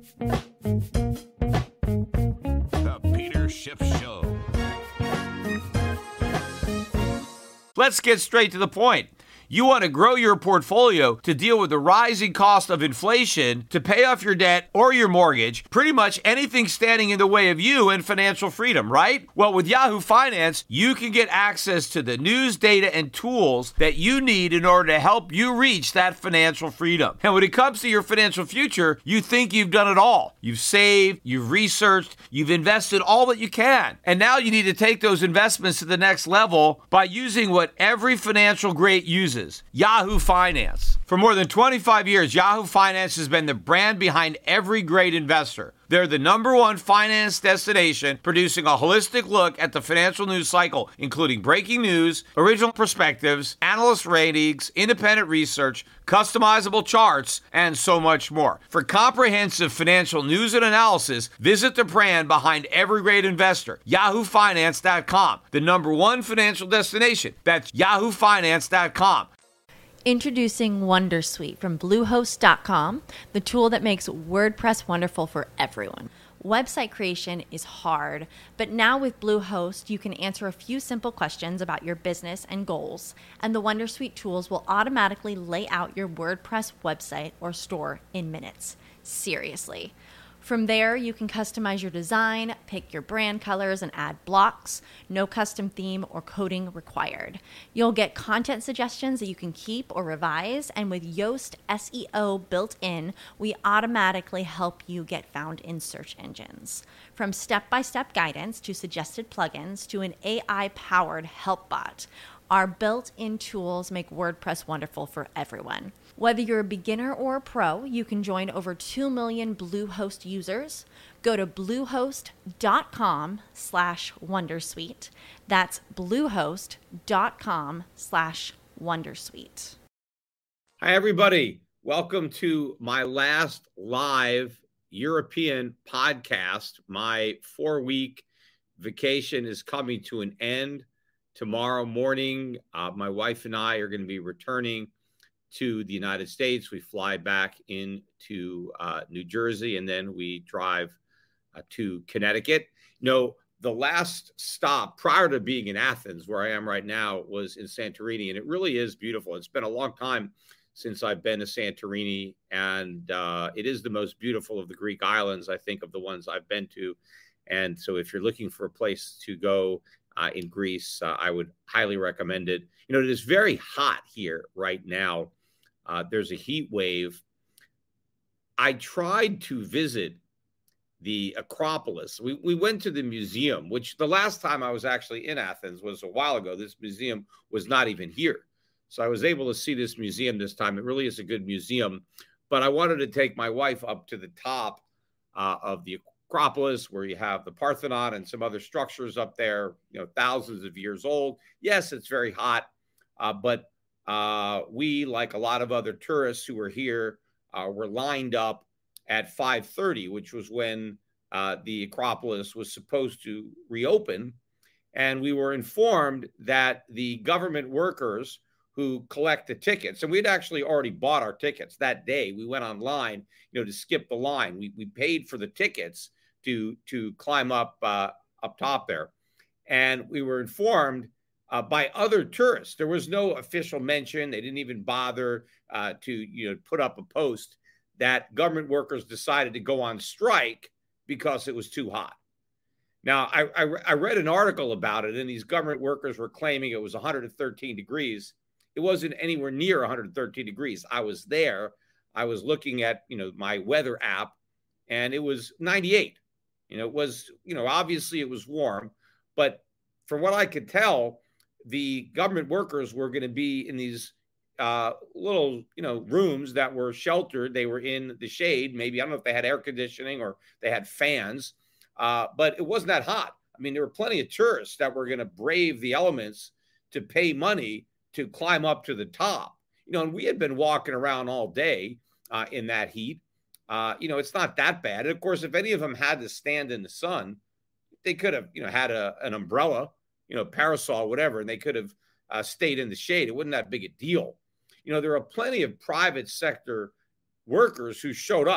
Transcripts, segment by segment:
The Peter Schiff Show. Let's get straight to the point. You want to grow your portfolio to deal with the rising cost of inflation, to pay off your debt or your mortgage, pretty much anything standing in the way of you and financial freedom, right? Well, with Yahoo Finance, you can get access to the news, data, and tools that you need in order to help you reach that financial freedom. And when it comes to your financial future, you think you've done it all. You've saved, you've researched, you've invested all that you can. And now you need to take those investments to the next level by using what every financial great uses. Yahoo Finance. For more than 25 years, Yahoo Finance has been the brand behind every great investor. They're the #1 finance destination, producing a holistic look at the financial news cycle, including breaking news, original perspectives, analyst ratings, independent research, customizable charts, and so much more. For comprehensive financial news and analysis, visit the brand behind every great investor, yahoofinance.com, the #1 financial destination. That's yahoofinance.com. Introducing Wondersuite from Bluehost.com, the tool that makes WordPress wonderful for everyone. Website creation is hard, but now with Bluehost, you can answer a few simple questions about your business and goals, and the Wondersuite tools will automatically lay out your WordPress website or store in minutes. Seriously. From there, you can customize your design, pick your brand colors, and add blocks. No custom theme or coding required. You'll get content suggestions that you can keep or revise, and with Yoast SEO built in, we automatically help you get found in search engines. From step-by-step guidance to suggested plugins to an AI-powered help bot, our built-in tools make WordPress wonderful for everyone. Whether you're a beginner or a pro, you can join over 2 million Bluehost users. Go to bluehost.com/wondersuite. That's bluehost.com/wondersuite. Hi, everybody. Welcome to my last live European podcast. My 4-week vacation is coming to an end tomorrow morning. My wife and I are going to be returning to the United States. We fly back into New Jersey, and then we drive to Connecticut. The last stop prior to being in Athens, where I am right now, was in Santorini, and it really is beautiful. It's been a long time since I've been to Santorini, and it is the most beautiful of the Greek islands, I think, of the ones I've been to. And so if you're looking for a place to go in Greece, I would highly recommend it. It is very hot here right now. There's a heat wave. I tried to visit the Acropolis. We went to the museum, which the last time I was actually in Athens was a while ago. This museum was not even here. So I was able to see this museum this time. It really is a good museum. But I wanted to take my wife up to the top of the Acropolis, where you have the Parthenon and some other structures up there, thousands of years old. Yes, it's very hot, but we, like a lot of other tourists who were here, were lined up at 5:30, which was when the Acropolis was supposed to reopen. And we were informed that the government workers who collect the tickets, and we'd actually already bought our tickets that day. We went online, to skip the line. We paid for the tickets to climb up top there. And we were informed by other tourists. There was no official mention. They didn't even bother to put up a post that government workers decided to go on strike because it was too hot. Now, I read an article about it, and these government workers were claiming it was 113 degrees. It wasn't anywhere near 113 degrees. I was there. I was looking at, my weather app, and it was 98. It was, obviously it was warm, but from what I could tell, the government workers were going to be in these little, rooms that were sheltered. They were in the shade. Maybe, I don't know if they had air conditioning or they had fans, but it wasn't that hot. I mean, there were plenty of tourists that were going to brave the elements to pay money to climb up to the top. And we had been walking around all day in that heat. It's not that bad. And of course, if any of them had to stand in the sun, they could have, had an umbrella, parasol, whatever, and they could have stayed in the shade. It wasn't that big a deal. There are plenty of private sector workers who showed up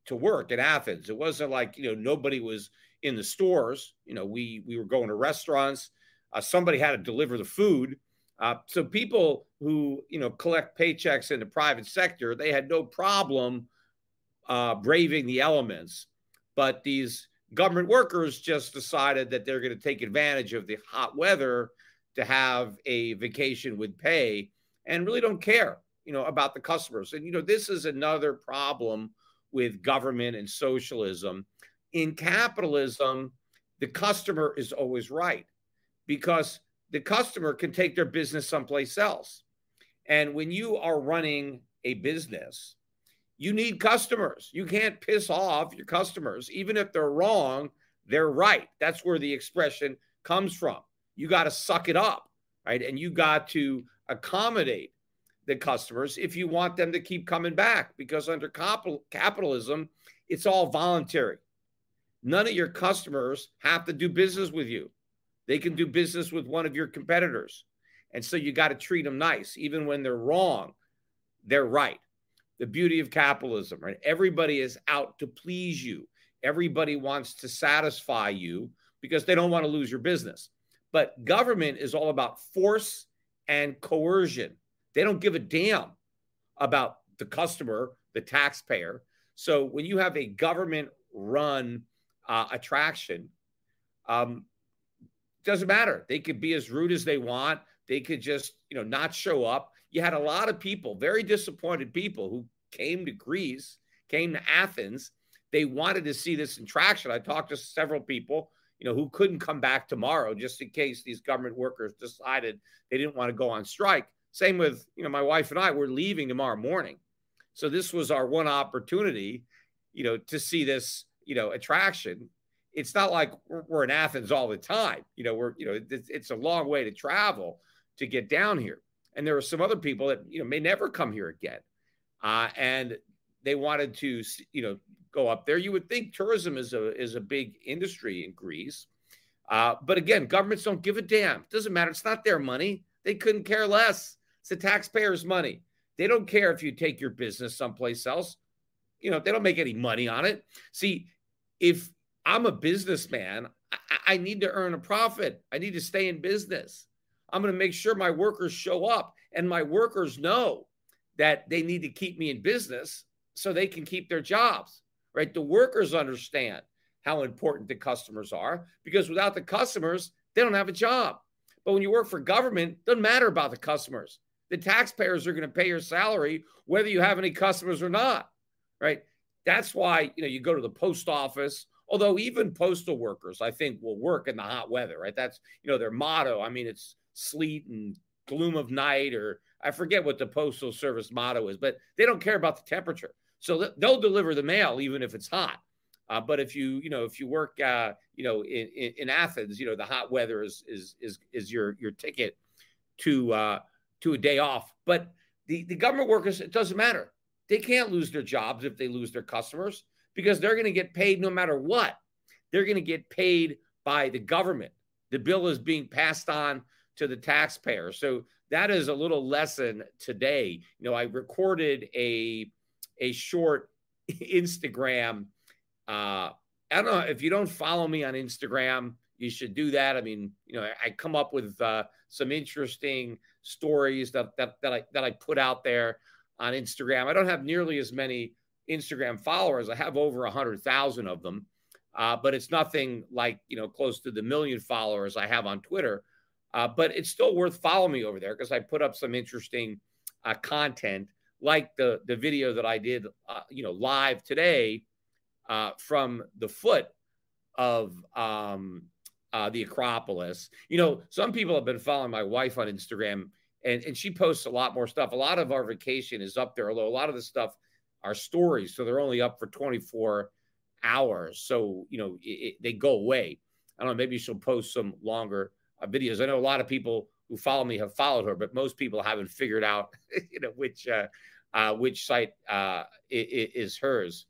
to work in Athens. It wasn't like, nobody was in the stores. We were going to restaurants. Somebody had to deliver the food. So people who, collect paychecks in the private sector, they had no problem braving the elements. But these government workers just decided that they're going to take advantage of the hot weather to have a vacation with pay and really don't care, about the customers. And, this is another problem with government and socialism. In capitalism, the customer is always right because the customer can take their business someplace else. And when you are running a business, you need customers. You can't piss off your customers. Even if they're wrong, they're right. That's where the expression comes from. You got to suck it up, right? And you got to accommodate the customers if you want them to keep coming back, because under capitalism, it's all voluntary. None of your customers have to do business with you. They can do business with one of your competitors. And so you got to treat them nice. Even when they're wrong, they're right. The beauty of capitalism, right? Everybody is out to please you. Everybody wants to satisfy you because they don't want to lose your business. But government is all about force and coercion. They don't give a damn about the customer, the taxpayer. So when you have a government-run attraction, doesn't matter. They could be as rude as they want. They could just, not show up. You had a lot of people, very disappointed people, who came to Greece, came to Athens. They wanted to see this attraction. I talked to several people, who couldn't come back tomorrow just in case these government workers decided they didn't want to go on strike. Same with, my wife and I, we're leaving tomorrow morning. So this was our one opportunity, to see this, attraction. It's not like we're in Athens all the time. It's a long way to travel to get down here. And there were some other people that, may never come here again. And they wanted to, go up there. You would think tourism is a big industry in Greece. But again, governments don't give a damn. It doesn't matter. It's not their money. They couldn't care less. It's the taxpayers' money. They don't care if you take your business someplace else. They don't make any money on it. See, if I'm a businessman, I need to earn a profit. I need to stay in business. I'm going to make sure my workers show up, and my workers know that they need to keep me in business so they can keep their jobs, right? The workers understand how important the customers are, because without the customers, they don't have a job. But when you work for government, it doesn't matter about the customers. The taxpayers are going to pay your salary whether you have any customers or not, right? That's why, you go to the post office, although even postal workers, I think, will work in the hot weather, right? That's, their motto. I mean, it's sleet and gloom of night, or I forget what the Postal Service motto is, but they don't care about the temperature. So they'll deliver the mail even if it's hot. But if you work, in Athens, the hot weather is your ticket to a day off. But the government workers, it doesn't matter. They can't lose their jobs if they lose their customers, because they're going to get paid no matter what. They're going to get paid by the government. The bill is being passed on to the taxpayer. So that is a little lesson today. I recorded a short Instagram. I don't know if you don't follow me on Instagram, you should do that. I mean, I come up with some interesting stories that I put out there on Instagram. I don't have nearly as many Instagram followers. I have over 100,000 of them, but it's nothing like, close to the 1 million followers I have on Twitter. But it's still worth following me over there, because I put up some interesting content, like the video that I did, live today from the foot of the Acropolis. Some people have been following my wife on Instagram, and she posts a lot more stuff. A lot of our vacation is up there, although a lot of the stuff are stories, so they're only up for 24 hours. So, they go away. I don't know, maybe she'll post some longer videos. I know a lot of people who follow me have followed her, but most people haven't figured out, which site is hers.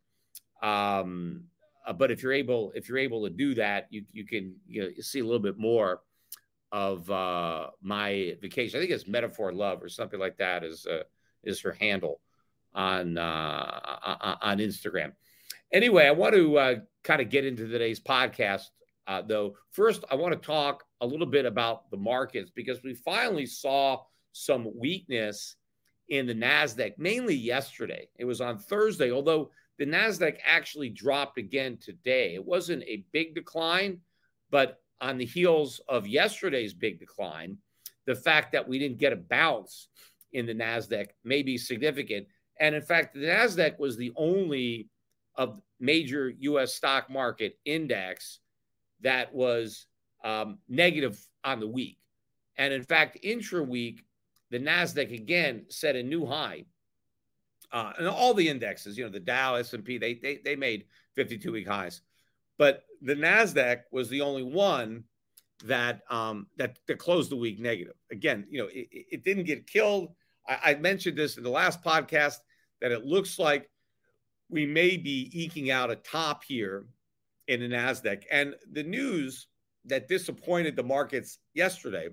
But if you're able to do that, you can see a little bit more of my vacation. I think it's Metaphor Love or something like that is her handle on Instagram. Anyway, I want to kind of get into today's podcast, though. First, I want to talk a little bit about the markets because we finally saw some weakness in the NASDAQ, mainly yesterday. It was on Thursday, although the NASDAQ actually dropped again today. It wasn't a big decline, but on the heels of yesterday's big decline, the fact that we didn't get a bounce in the NASDAQ may be significant. And in fact, the NASDAQ was the only of major U.S. stock market index that was negative on the week. And in fact, intra-week, the NASDAQ again set a new high. And all the indexes, the Dow, S&P, they made 52-week highs. But the NASDAQ was the only one that closed the week negative. Again, it didn't get killed. I mentioned this in the last podcast that it looks like we may be eking out a top here in the NASDAQ. And the news that disappointed the markets yesterday,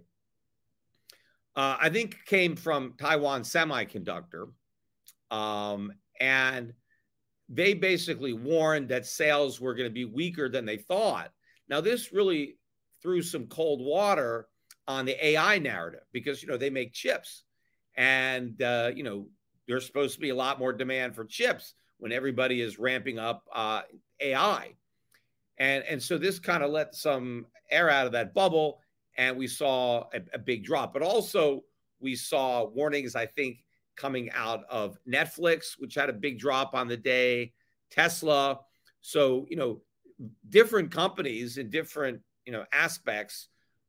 I think came from Taiwan Semiconductor. And they basically warned that sales were going to be weaker than they thought. Now, this really threw some cold water on the AI narrative because, they make chips. And, there's supposed to be a lot more demand for chips when everybody is ramping up AI. And so this kind of let some air out of that bubble, and we saw a big drop. But also we saw warnings, I think, coming out of Netflix, which had a big drop on the day, Tesla. So, different companies in different, aspects,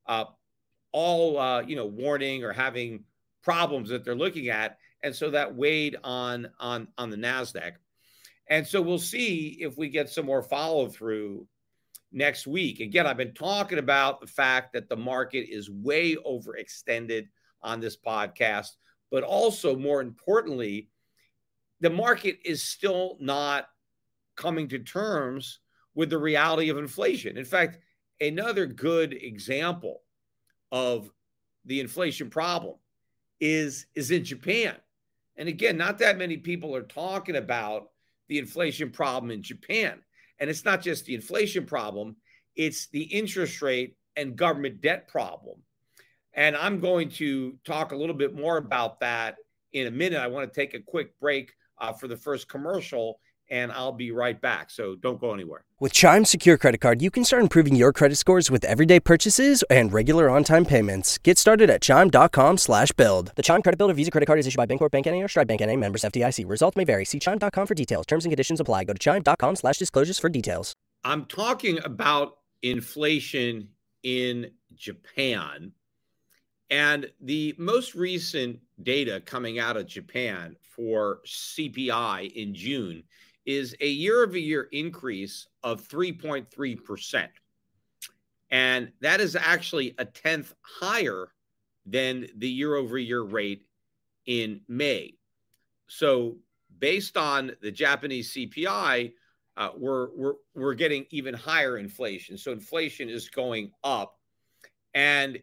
all, warning or having problems that they're looking at. And so that weighed on the NASDAQ. And so we'll see if we get some more follow through next week. Again, I've been talking about the fact that the market is way overextended on this podcast, but also more importantly, the market is still not coming to terms with the reality of inflation. In fact, another good example of the inflation problem is in Japan. And again, not that many people are talking about the inflation problem in Japan. And it's not just the inflation problem, it's the interest rate and government debt problem. And I'm going to talk a little bit more about that in a minute. I want to take a quick break for the first commercial, and I'll be right back. So don't go anywhere. With Chime Secure Credit Card, you can start improving your credit scores with everyday purchases and regular on-time payments. Get started at Chime.com/build. The Chime Credit Builder Visa Credit Card is issued by Bancorp Bank N.A. or Stride Bank N.A. Members FDIC. Results may vary. See Chime.com for details. Terms and conditions apply. Go to Chime.com/disclosures for details. I'm talking about inflation in Japan. And the most recent data coming out of Japan for CPI in June is a year-over-year increase of 3.3%. And that is actually a tenth higher than the year-over-year rate in May. So based on the Japanese CPI, we're getting even higher inflation. So inflation is going up. And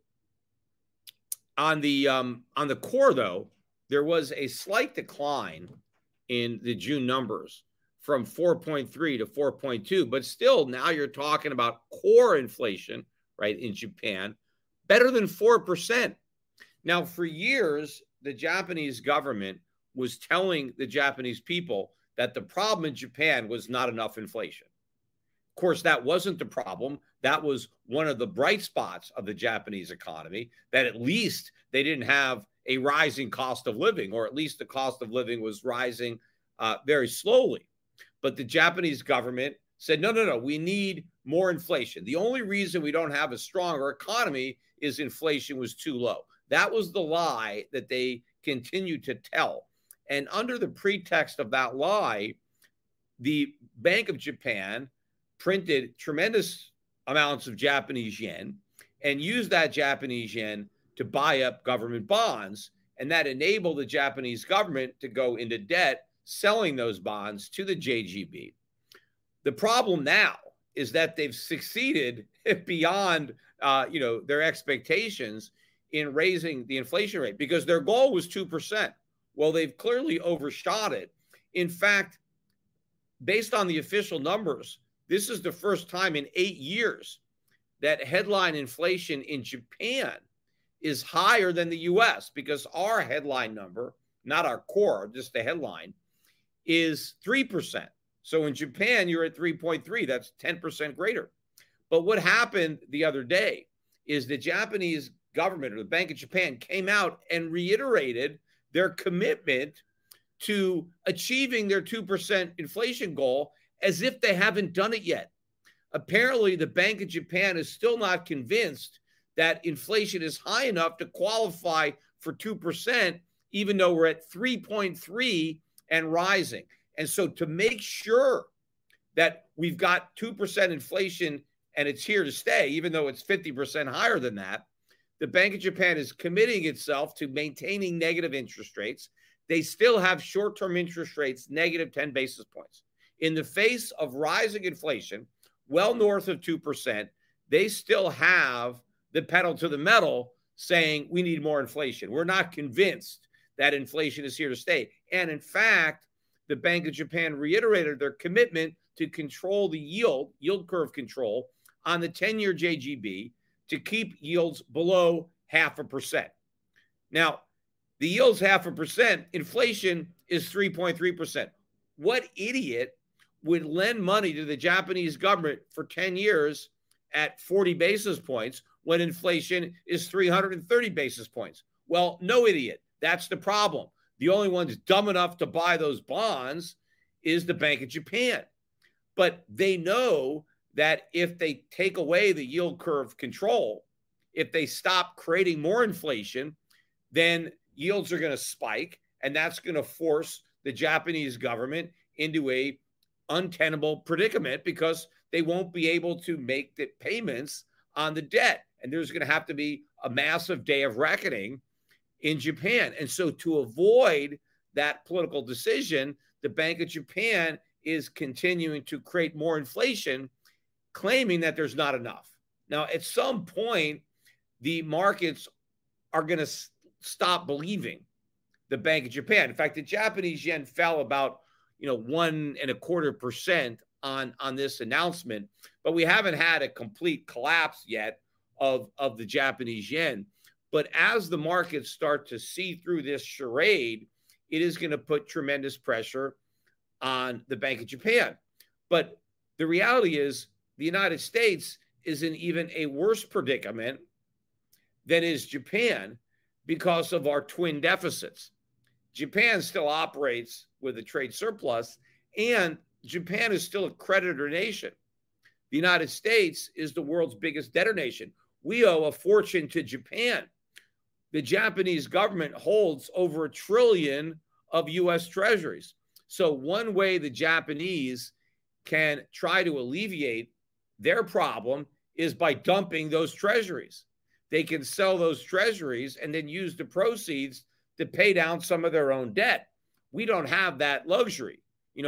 on the core, though, there was a slight decline in the June numbers from 4.3 to 4.2, but still now you're talking about core inflation, right, in Japan, better than 4%. Now, for years, the Japanese government was telling the Japanese people that the problem in Japan was not enough inflation. Of course, that wasn't the problem. That was one of the bright spots of the Japanese economy, that at least they didn't have a rising cost of living, or at least the cost of living was rising very slowly. But the Japanese government said, no, we need more inflation. The only reason we don't have a stronger economy is inflation was too low. That was the lie that they continued to tell. And under the pretext of that lie, the Bank of Japan printed tremendous amounts of Japanese yen and used that Japanese yen to buy up government bonds. And that enabled the Japanese government to go into debt, selling those bonds to the JGB. The problem now is that they've succeeded beyond their expectations in raising the inflation rate, because their goal was 2%. Well, they've clearly overshot it. In fact, based on the official numbers, this is the first time in 8 years that headline inflation in Japan is higher than the US, because our headline number, not our core, just the headline, is 3%. So in Japan, you're at 3.3. That's 10% greater. But what happened the other day is the Japanese government, or the Bank of Japan, came out and reiterated their commitment to achieving their 2% inflation goal, as if they haven't done it yet. Apparently, the Bank of Japan is still not convinced that inflation is high enough to qualify for 2%, even though we're at 3.3 and rising. And so to make sure that we've got 2% inflation and it's here to stay, even though it's 50% higher than that, the Bank of Japan is committing itself to maintaining negative interest rates. They still have short-term interest rates, negative 10 basis points. In the face of rising inflation, well north of 2%, they still have the pedal to the metal saying we need more inflation. We're not convinced that inflation is here to stay. And in fact, the Bank of Japan reiterated their commitment to control the yield curve control on the 10-year JGB to keep yields below 0.5%. Now, the yield's 0.5%, inflation is 3.3%. What idiot would lend money to the Japanese government for 10 years at 40 basis points when inflation is 330 basis points? Well, no idiot. That's the problem. The only ones dumb enough to buy those bonds is the Bank of Japan. But they know that if they take away the yield curve control, if they stop creating more inflation, then yields are going to spike, and that's going to force the Japanese government into a untenable predicament, because they won't be able to make the payments on the debt. And there's going to have to be a massive day of reckoning in Japan. And so to avoid that political decision, the Bank of Japan is continuing to create more inflation, claiming that there's not enough. Now, at some point, the markets are going to stop believing the Bank of Japan. In fact, the Japanese yen fell about 1.25% on this announcement, but we haven't had a complete collapse yet of the Japanese yen. But as the markets start to see through this charade, it is going to put tremendous pressure on the Bank of Japan. But the reality is the United States is in even a worse predicament than is Japan because of our twin deficits. Japan still operates with a trade surplus, and Japan is still a creditor nation. The United States is the world's biggest debtor nation. We owe a fortune to Japan. The Japanese government holds over $1 trillion of U.S. treasuries. So one way the Japanese can try to alleviate their problem is by dumping those treasuries. They can sell those treasuries and then use the proceeds to pay down some of their own debt. We don't have that luxury.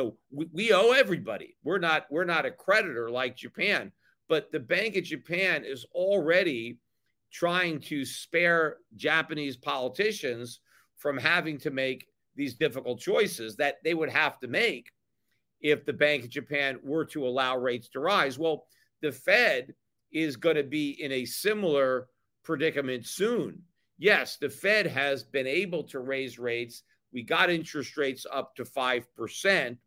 We owe everybody. We're not a creditor like Japan, but the Bank of Japan is already trying to spare Japanese politicians from having to make these difficult choices that they would have to make if the Bank of Japan were to allow rates to rise. Well, the Fed is going to be in a similar predicament soon. Yes, the Fed has been able to raise rates. We got interest rates up to 5%,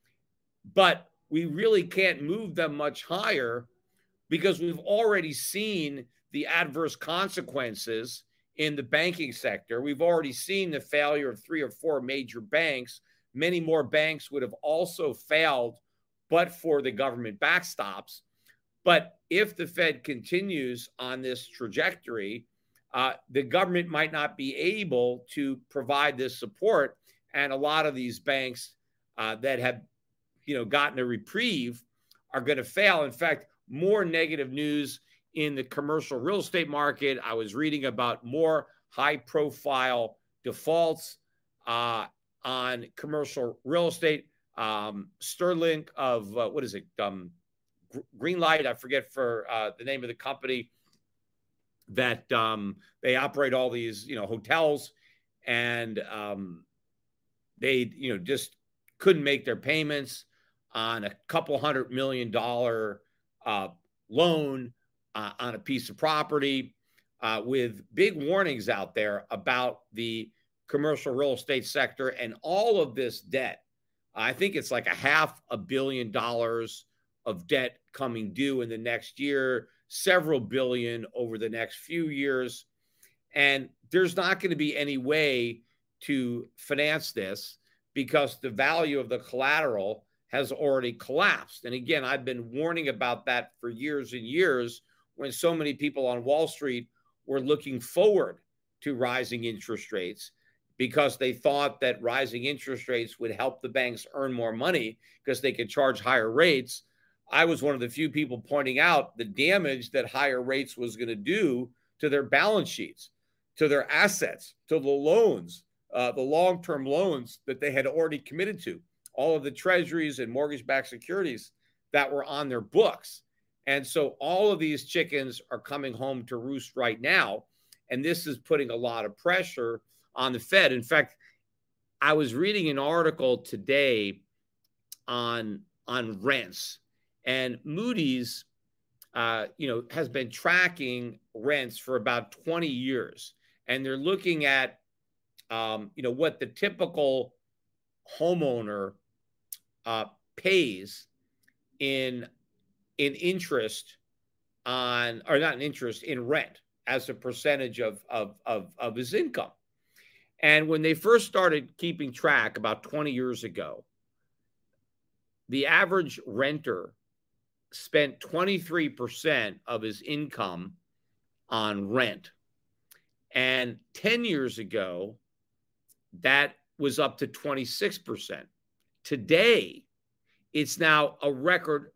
but we really can't move them much higher because we've already seen the adverse consequences in the banking sector. We've already seen the failure of 3 or 4 major banks. Many more banks would have also failed but for the government backstops. But if the Fed continues on this trajectory, the government might not be able to provide this support. And a lot of these banks that have, gotten a reprieve are going to fail. In fact, more negative news in the commercial real estate market. I was reading about more high-profile defaults on commercial real estate. Sterling of, Greenlight, I forget for the name of the company, that they operate all these, hotels, and they, just couldn't make their payments on a couple $100 million loan on a piece of property, with big warnings out there about the commercial real estate sector and all of this debt. I think it's like $500 million of debt coming due in the next year, several billion over the next few years. And there's not going to be any way to finance this because the value of the collateral has already collapsed. And again, I've been warning about that for years and years when so many people on Wall Street were looking forward to rising interest rates because they thought that rising interest rates would help the banks earn more money because they could charge higher rates. I was one of the few people pointing out the damage that higher rates was going to do to their balance sheets, to their assets, to the loans, the long-term loans that they had already committed to, all of the treasuries and mortgage-backed securities that were on their books. And so all of these chickens are coming home to roost right now. And this is putting a lot of pressure on the Fed. In fact, I was reading an article today on rents, and Moody's, has been tracking rents for about 20 years. And they're looking at, what the typical homeowner pays in interest on, or not in interest, in rent as a percentage of his income. And when they first started keeping track about 20 years ago, the average renter spent 23% of his income on rent. And 10 years ago, that was up to 26%. Today, it's now a record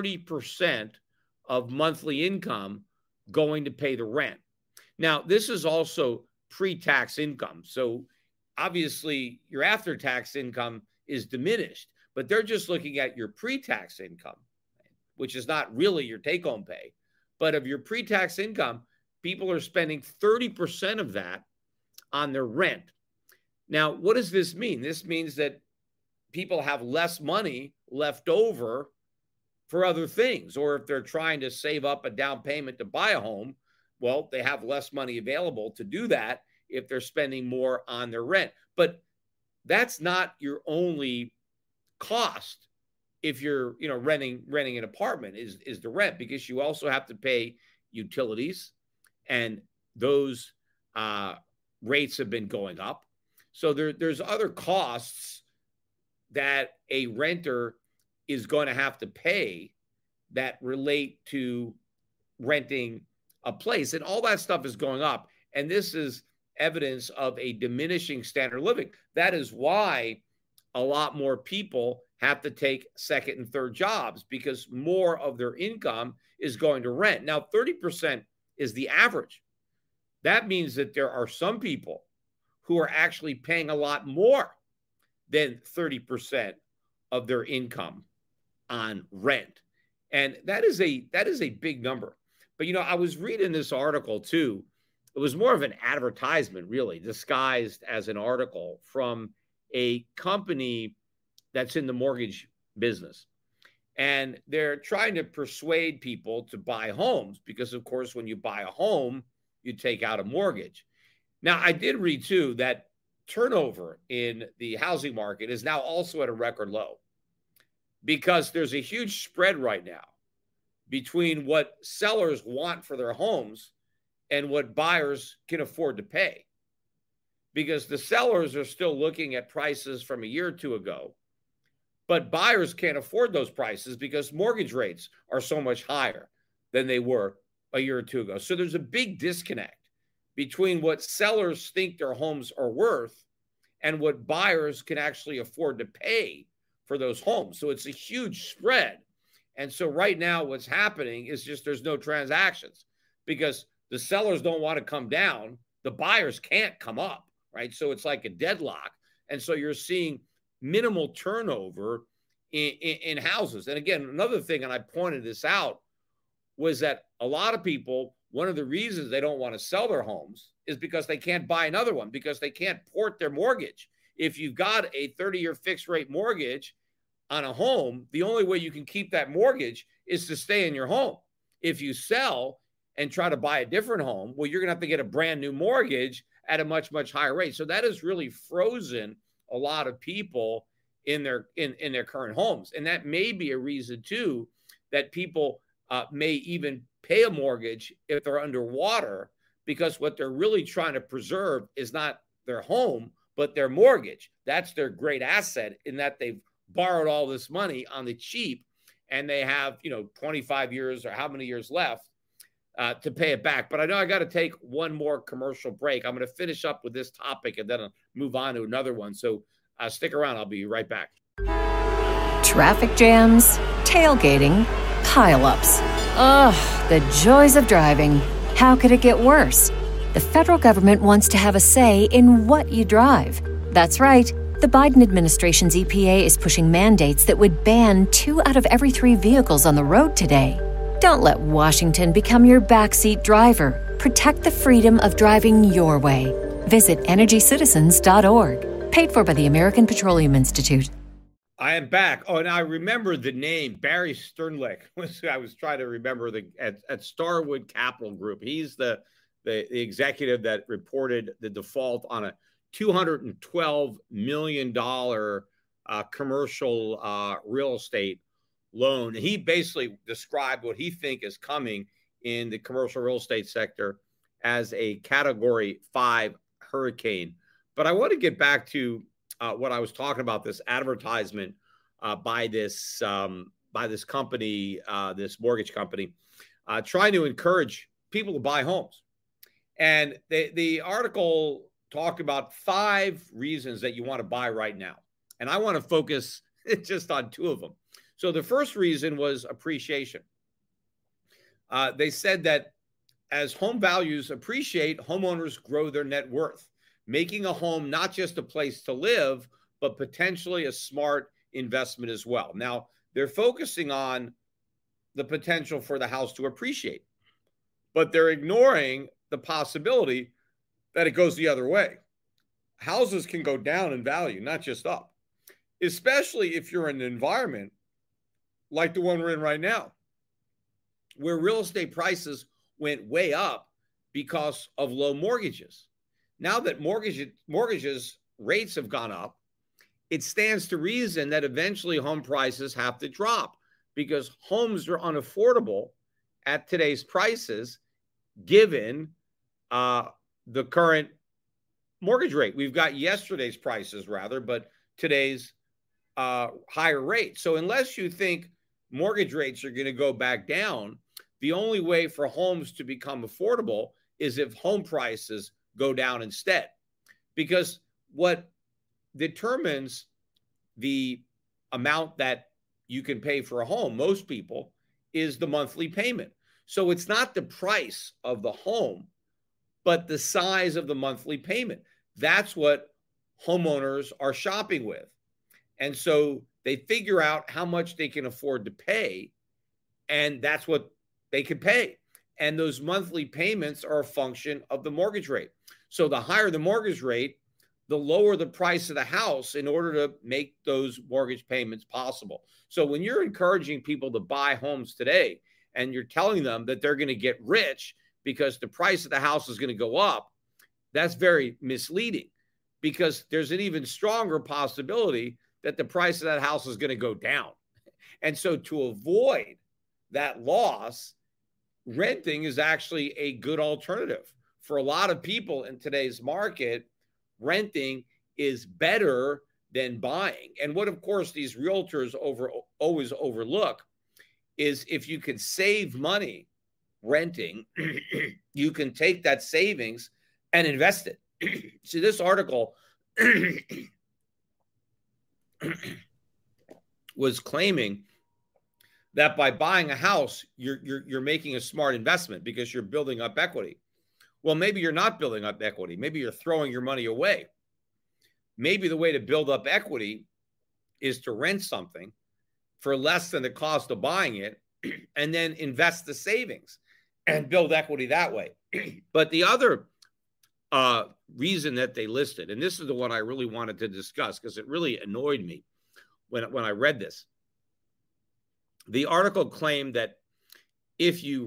30% of monthly income going to pay the rent. Now, this is also pre-tax income. So obviously your after-tax income is diminished, but they're just looking at your pre-tax income, which is not really your take-home pay. But of your pre-tax income, people are spending 30% of that on their rent. Now, what does this mean? This means that people have less money left over for other things, or if they're trying to save up a down payment to buy a home, well, they have less money available to do that if they're spending more on their rent. But that's not your only cost. If you're, renting an apartment is the rent, because you also have to pay utilities, and those rates have been going up. So there's other costs that a renter is going to have to pay that relate to renting a place, and all that stuff is going up. And this is evidence of a diminishing standard of living. That is why a lot more people have to take second and third jobs, because more of their income is going to rent. Now, 30% is the average. That means that there are some people who are actually paying a lot more than 30% of their income on rent. And that is a big number. But, I was reading this article too. It was more of an advertisement, really, disguised as an article from a company that's in the mortgage business. And they're trying to persuade people to buy homes because, of course, when you buy a home, you take out a mortgage. Now, I did read, too, that turnover in the housing market is now also at a record low, because there's a huge spread right now between what sellers want for their homes and what buyers can afford to pay. Because the sellers are still looking at prices from a year or two ago, but buyers can't afford those prices because mortgage rates are so much higher than they were a year or two ago. So there's a big disconnect between what sellers think their homes are worth and what buyers can actually afford to pay for those homes. So it's a huge spread. And so right now what's happening is just there's no transactions because the sellers don't want to come down. The buyers can't come up, right? So it's like a deadlock. And so you're seeing minimal turnover in houses. And again, another thing, and I pointed this out, was that a lot of people, one of the reasons they don't want to sell their homes is because they can't buy another one, because they can't port their mortgage. If you've got a 30-year fixed rate mortgage on a home, the only way you can keep that mortgage is to stay in your home. If you sell and try to buy a different home, well, you're going to have to get a brand new mortgage at a much, much higher rate. So that has really frozen a lot of people in their current homes. And that may be a reason, too, that people may even pay a mortgage if they're underwater, because what they're really trying to preserve is not their home, but their mortgage. That's their great asset, in that they've borrowed all this money on the cheap, and they have, 25 years or how many years left to pay it back. But I know I got to take one more commercial break. I'm going to finish up with this topic and then I'll move on to another one. So stick around. I'll be right back. Traffic jams, tailgating, pileups. Ugh, the joys of driving. How could it get worse? The federal government wants to have a say in what you drive. That's right. The Biden administration's EPA is pushing mandates that would ban 2 out of every 3 vehicles on the road today. Don't let Washington become your backseat driver. Protect the freedom of driving your way. Visit EnergyCitizens.org. Paid for by the American Petroleum Institute. I am back. Oh, and I remember the name Barry Sternlicht. I was trying to remember at Starwood Capital Group. He's the executive that reported the default on a $212 million commercial real estate loan. He basically described what he think is coming in the commercial real estate sector as a Category 5 hurricane. But I want to get back to what I was talking about, this advertisement by this company, this mortgage company, trying to encourage people to buy homes. And the article talked about 5 reasons that you want to buy right now. And I want to focus just on 2 of them. So the first reason was appreciation. They said that as home values appreciate, homeowners grow their net worth, making a home not just a place to live, but potentially a smart investment as well. Now, they're focusing on the potential for the house to appreciate, but they're ignoring the possibility that it goes the other way. Houses can go down in value, not just up, especially if you're in an environment like the one we're in right now, where real estate prices went way up because of low mortgages. Now that mortgages rates have gone up, it stands to reason that eventually home prices have to drop, because homes are unaffordable at today's prices, given the current mortgage rate. We've got yesterday's prices rather, but today's higher rate. So unless you think mortgage rates are going to go back down, the only way for homes to become affordable is if home prices go down instead. Because what determines the amount that you can pay for a home, most people, is the monthly payment. So it's not the price of the home, but the size of the monthly payment. That's what homeowners are shopping with. And so they figure out how much they can afford to pay, and that's what they can pay. And those monthly payments are a function of the mortgage rate. So the higher the mortgage rate, the lower the price of the house in order to make those mortgage payments possible. So when you're encouraging people to buy homes today and you're telling them that they're going to get rich because the price of the house is going to go up, that's very misleading, because there's an even stronger possibility that the price of that house is going to go down. And so to avoid that loss, renting is actually a good alternative. For a lot of people in today's market, renting is better than buying. And what, of course, these realtors always overlook is if you can save money renting, you can take that savings and invest it. See, this article was claiming that by buying a house, you're making a smart investment because you're building up equity. Well, maybe you're not building up equity. Maybe you're throwing your money away. Maybe the way to build up equity is to rent something for less than the cost of buying it and then invest the savings and build equity that way. But the other reason that they listed, and this is the one I really wanted to discuss because it really annoyed me, when I read this. The article claimed that if you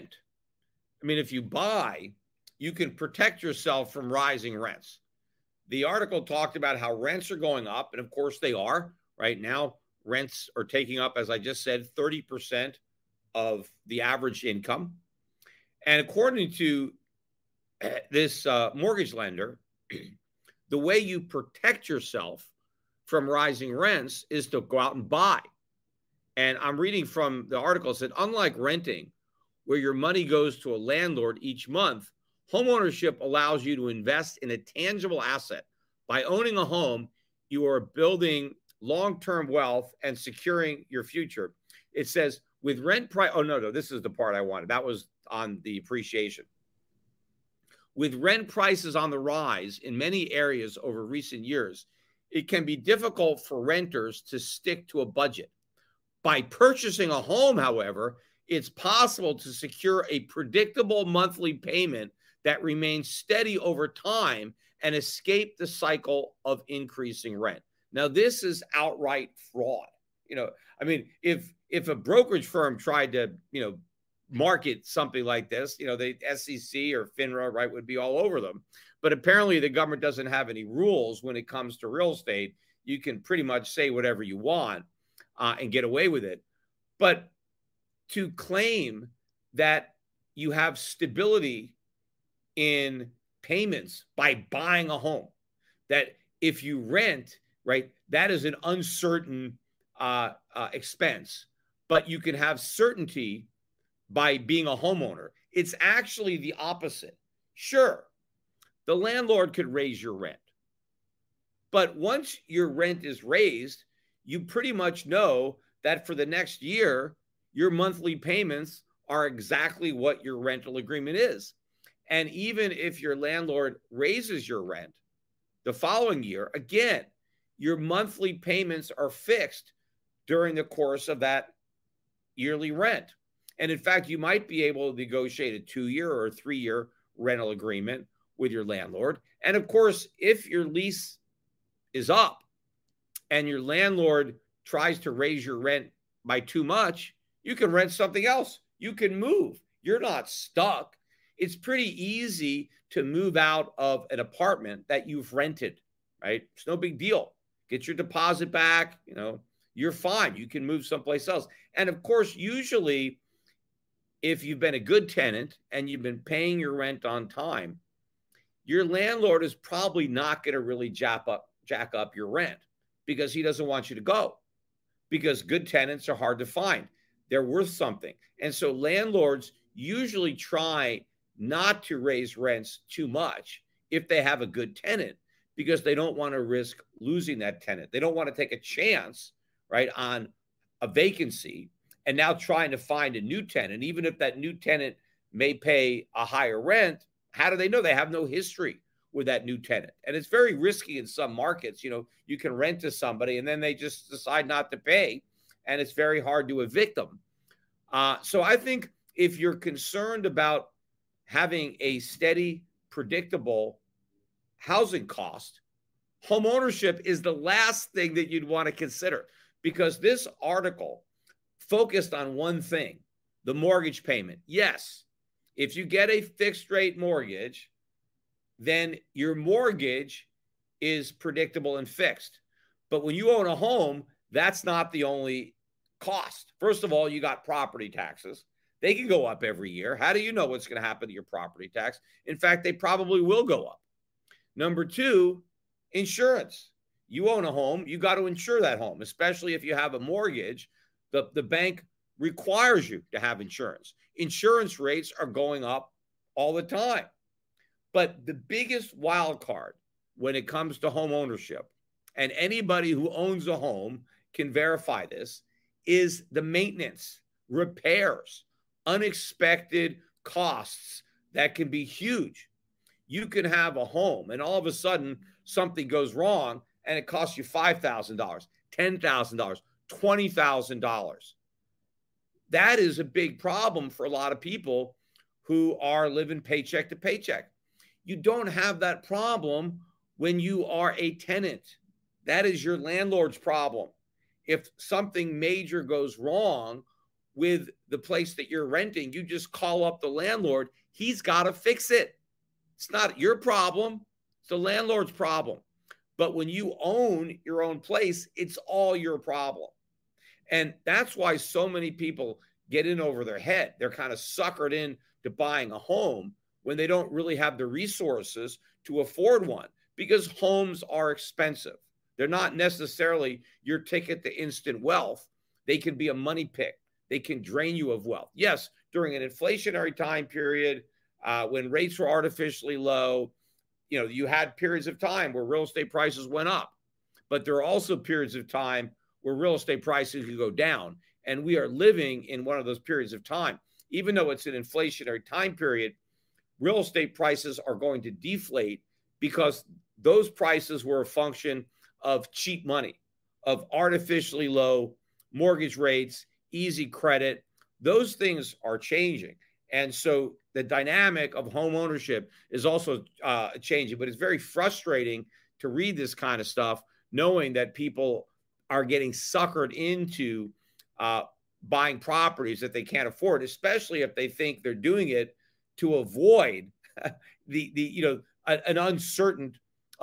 buy, you can protect yourself from rising rents. The article talked about how rents are going up, and of course they are. Right now, rents are taking up, as I just said, 30% of the average income. And according to this mortgage lender, the way you protect yourself from rising rents is to go out and buy. And I'm reading from the article, it said, unlike renting, where your money goes to a landlord each month, homeownership allows you to invest in a tangible asset. By owning a home, you are building long-term wealth and securing your future. It says with rent price. Oh, no, this is the part I wanted. That was on the appreciation. With rent prices on the rise in many areas over recent years, it can be difficult for renters to stick to a budget. By purchasing a home, however, it's possible to secure a predictable monthly payment that remains steady over time and escape the cycle of increasing rent. Now, this is outright fraud. If a brokerage firm tried to, market something like this, the SEC or FINRA, right, would be all over them. But apparently the government doesn't have any rules when it comes to real estate. You can pretty much say whatever you want and get away with it. But to claim that you have stability in payments by buying a home, that if you rent, right, that is an uncertain expense, but you can have certainty by being a homeowner. It's actually the opposite. Sure, the landlord could raise your rent, but once your rent is raised, you pretty much know that for the next year, your monthly payments are exactly what your rental agreement is. And even if your landlord raises your rent the following year, again, your monthly payments are fixed during the course of that yearly rent. And in fact, you might be able to negotiate a 2-year or a 3-year rental agreement with your landlord. And of course, if your lease is up and your landlord tries to raise your rent by too much, you can rent something else. You can move. You're not stuck. It's pretty easy to move out of an apartment that you've rented, right? It's no big deal. Get your deposit back, you're fine. You can move someplace else. And of course, usually, if you've been a good tenant and you've been paying your rent on time, your landlord is probably not going to really jack up your rent because he doesn't want you to go, because good tenants are hard to find. They're worth something. And so landlords usually try not to raise rents too much if they have a good tenant, because they don't want to risk losing that tenant. They don't want to take a chance, right, on a vacancy and now trying to find a new tenant. Even if that new tenant may pay a higher rent, how do they know? They have no history with that new tenant. And it's very risky in some markets. You can rent to somebody and then they just decide not to pay, and it's very hard to evict them. So I think if you're concerned about having a steady, predictable housing cost, home ownership is the last thing that you'd want to consider, because this article focused on one thing, the mortgage payment. Yes, if you get a fixed rate mortgage, then your mortgage is predictable and fixed. But when you own a home, that's not the only cost. First of all, you got property taxes. They can go up every year. How do you know what's going to happen to your property tax? In fact, they probably will go up. Number two, insurance. You own a home, you got to insure that home, especially if you have a mortgage. The bank requires you to have insurance. Insurance rates are going up all the time. But the biggest wild card when it comes to home ownership, and anybody who owns a home can verify this, is the maintenance, repairs, unexpected costs that can be huge. You can have a home and all of a sudden something goes wrong and it costs you $5,000, $10,000, $20,000. That is a big problem for a lot of people who are living paycheck to paycheck. You don't have that problem when you are a tenant. That is your landlord's problem. if something major goes wrong with the place that you're renting, you just call up the landlord. He's got to fix it. It's not your problem. It's the landlord's problem. But when you own your own place, it's all your problem. And that's why so many people get in over their head. They're kind of suckered in to buying a home when they don't really have the resources to afford one, because homes are expensive. They're not necessarily your ticket to instant wealth. They can be a money pit. They can drain you of wealth. Yes, during an inflationary time period, when rates were artificially low, you had periods of time where real estate prices went up. But there are also periods of time where real estate prices could go down. And we are living in one of those periods of time. Even though it's an inflationary time period, real estate prices are going to deflate because those prices were a function of cheap money, of artificially low mortgage rates, easy credit. Those things are changing. And so the dynamic of home ownership is also changing. But it's very frustrating to read this kind of stuff, knowing that people are getting suckered into buying properties that they can't afford, especially if they think they're doing it to avoid an uncertain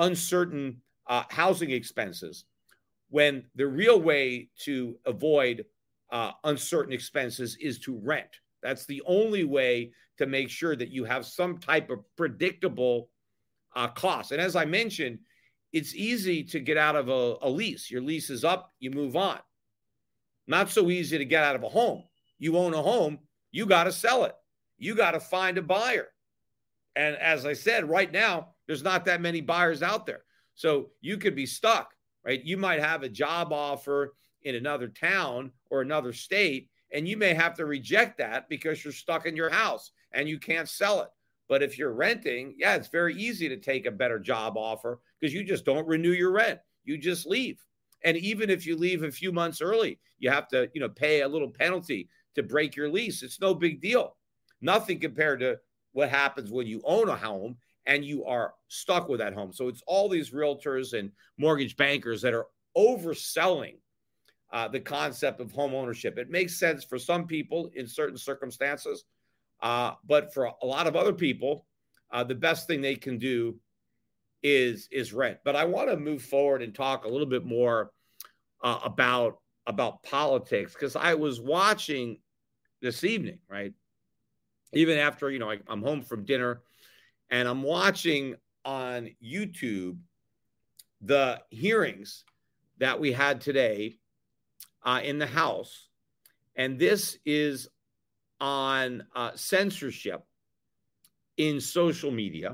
housing expenses, when the real way to avoid uncertain expenses is to rent. That's the only way to make sure that you have some type of predictable cost. And as I mentioned, it's easy to get out of a lease. Your lease is up, you move on. Not so easy to get out of a home. You own a home, you got to sell it. You got to find a buyer. And as I said, right now, there's not that many buyers out there. So you could be stuck, right? You might have a job offer in another town or another state, and you may have to reject that because you're stuck in your house and you can't sell it. But if you're renting, yeah, it's very easy to take a better job offer because you just don't renew your rent. You just leave. And even if you leave a few months early, you have to, pay a little penalty to break your lease. It's no big deal. Nothing compared to what happens when you own a home and you are stuck with that home. So it's all these realtors and mortgage bankers that are overselling the concept of home ownership. It makes sense for some people in certain circumstances, but for a lot of other people, the best thing they can do is rent. But I want to move forward and talk a little bit more about politics, because I was watching this evening, right? Even after, I'm home from dinner and I'm watching on YouTube the hearings that we had today in the House. And this is on censorship in social media.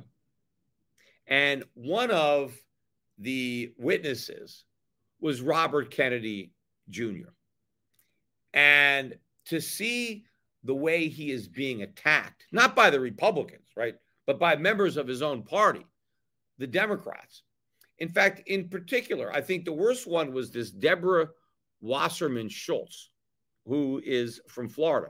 And one of the witnesses was Robert Kennedy Jr. And to see the way he is being attacked, not by the Republicans, right, but by members of his own party, the Democrats. In fact, in particular, I think the worst one was this Deborah Wasserman Schultz, who is from Florida.